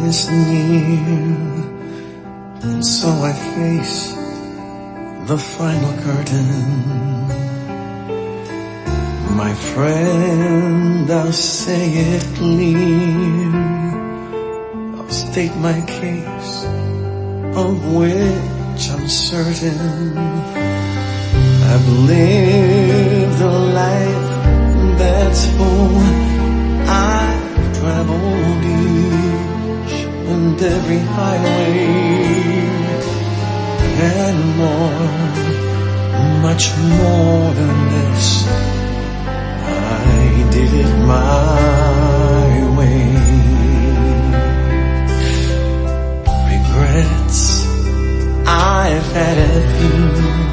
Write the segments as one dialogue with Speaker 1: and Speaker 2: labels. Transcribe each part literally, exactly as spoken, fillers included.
Speaker 1: is near, and so I face the final curtain. My friend, I'll say it clear, I'll state my case, of which I'm certain. I've lived a life that's full. I've traveled each and every highway, and more, much more than this. I did it my way. Regrets, I've had a few,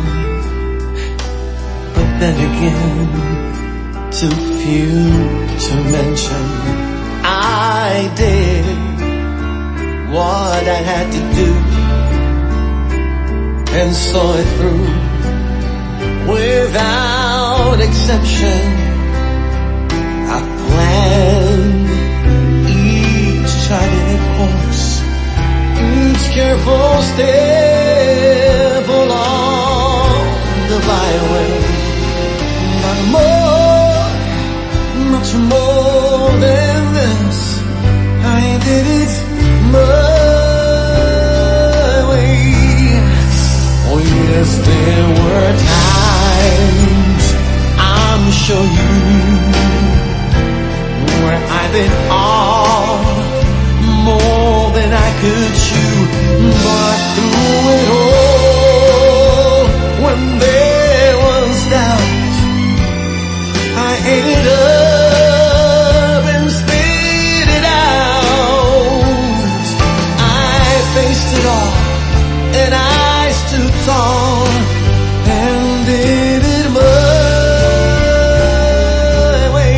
Speaker 1: but then again, too few to mention. I did what I had to do, and saw it through without exception. I planned each charted course, each careful step along the byway. But more, much more than this, I did it my way. Oh yes, there were times, I'm sure you, where I bit off more than I could chew. But through it all, when there was doubt, I ate it up and spit it out. I faced it all, and I stood tall, and did it my way.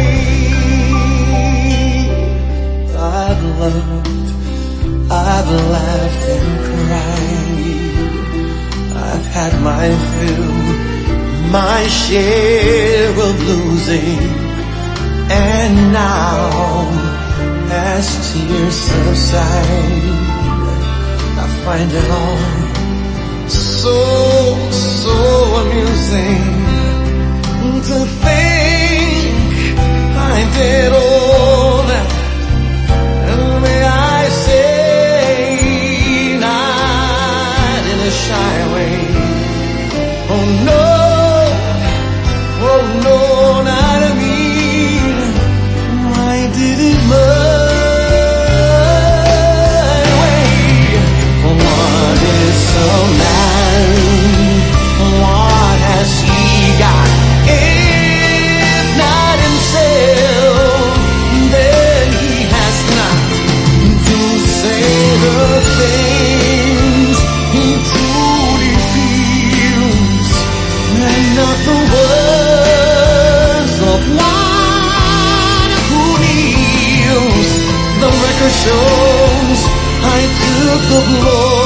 Speaker 1: I've loved, I've laughed and cried, I've had my fill, my share of losing, and now, as tears subside, I find it all so, so amusing to think I did all that, and may I say, not in a shy way. Oh no, oh no, not a mean, I did it my way. For what is a man, what has he got, if not himself? Then he has not to say the things he truly feels, and not the words of one who kneels. The record shows I took the blow,